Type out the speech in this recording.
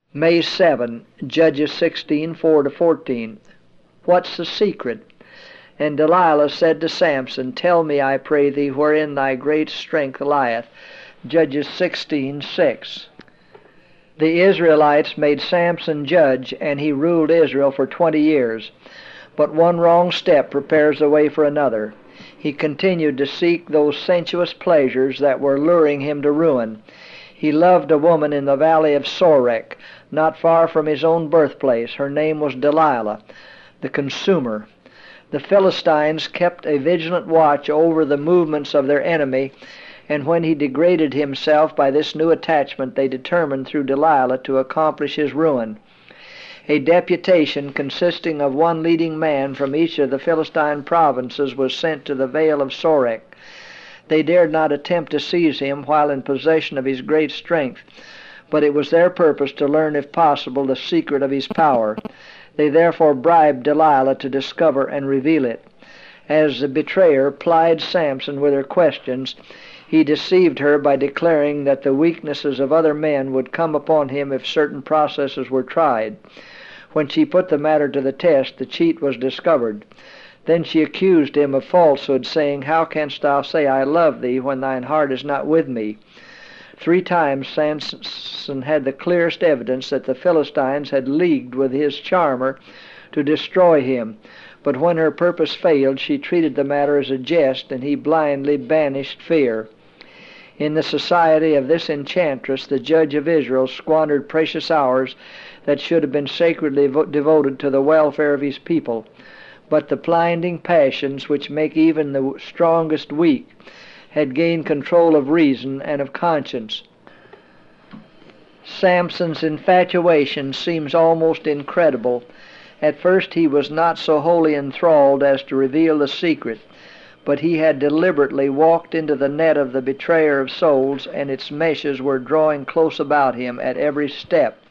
May 7, Judges 16:4-14. What's the secret? And Delilah said to Samson, Tell me, I pray thee, wherein thy great strength lieth. Judges 16:6. The Israelites made Samson judge, and he ruled Israel for 20 years. But one wrong step prepares the way for another. He continued to seek those sensuous pleasures that were luring him to ruin. He loved a woman in the valley of Sorek, not far from his own birthplace. Her name was Delilah, the consumer. The Philistines kept a vigilant watch over the movements of their enemy, and when he degraded himself by this new attachment, they determined through Delilah to accomplish his ruin. A deputation consisting of one leading man from each of the Philistine provinces was sent to the Vale of Sorek. They dared not attempt to seize him while in possession of his great strength, but it was their purpose to learn, if possible, the secret of his power. They therefore bribed Delilah to discover and reveal it. As the betrayer plied Samson with her questions, he deceived her by declaring that the weaknesses of other men would come upon him if certain processes were tried. When she put the matter to the test, the cheat was discovered. Then she accused him of falsehood, saying, How canst thou say, I love thee, when thine heart is not with me? 3 times Samson had the clearest evidence that the Philistines had leagued with his charmer to destroy him. But when her purpose failed, she treated the matter as a jest, and he blindly banished fear. In the society of this enchantress, the judge of Israel squandered precious hours that should have been sacredly devoted to the welfare of his people. But the blinding passions which make even the strongest weak had gained control of reason and of conscience. Samson's infatuation seems almost incredible. At first he was not so wholly enthralled as to reveal the secret, but he had deliberately walked into the net of the betrayer of souls, and its meshes were drawing close about him at every step.